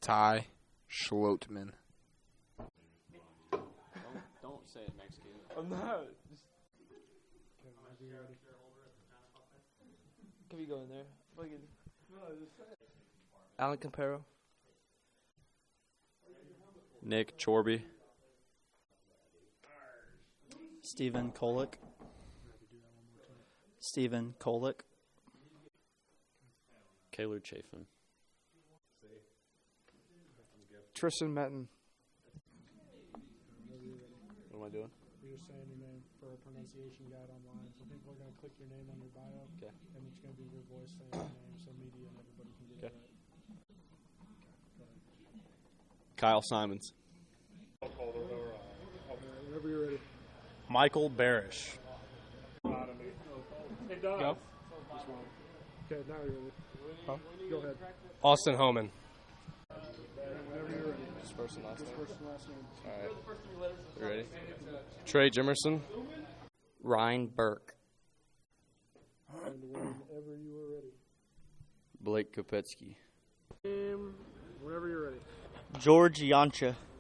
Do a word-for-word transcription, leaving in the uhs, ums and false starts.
Ty Schlotman. Don't, don't say it Mexican. I'm not. Just... Can we go in there? Fucking... Alan Campero. Nick Chorby. Stephen Kolick. Stephen Kolick. Kaylor Chafin. Tristan Metten. What am I doing? You're just saying your name for a pronunciation guide online. So people are going to click your name on your bio. Okay. And it's going to be your voice saying your name so media and everybody can get Okay. it right. Kyle Simons. Whenever you're ready. Michael Barish. It does. Go. Okay, now you're ready. Huh? Go ahead. Austin Homan. Whenever you're ready. Just first and last Just name. first and last name. All right. You ready? Trey Jimerson. Ryan Burke. And whenever you are ready. Blake Kopetsky. Name, whenever you're ready. George Yancha.